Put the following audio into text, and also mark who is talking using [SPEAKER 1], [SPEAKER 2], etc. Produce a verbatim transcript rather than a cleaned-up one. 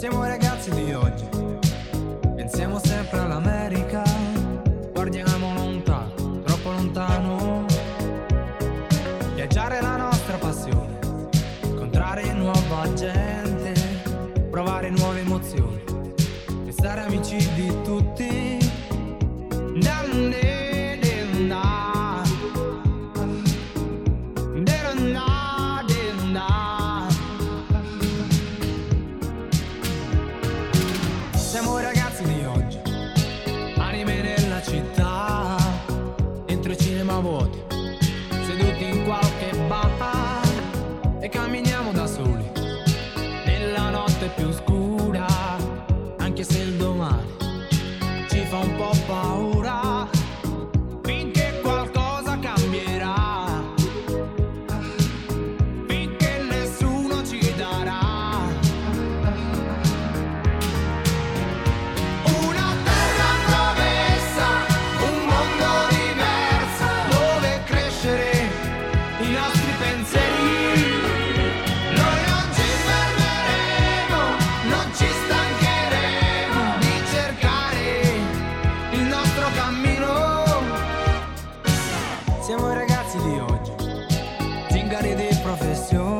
[SPEAKER 1] Siamo i ragazzi di oggi, pensiamo sempre all'America, guardiamo lontano, troppo lontano. Viaggiare è la nostra passione, incontrare nuova gente, provare nuove emozioni e stare amici di tutti. Siamo i ragazzi di oggi, anime nella città, dentro i cinema vuoti, seduti in qualche bar e camminiamo da soli nella notte più scura, anche se il domani ci fa un po' paura, finché qualcosa cambierà, finché nessuno ci darà una terra promessa, un mondo diverso dove crescere i nostri pensieri. Noi non ci fermeremo, non ci stancheremo di cercare il nostro cammino. Siamo i ragazzi di oggi, zingari di professione,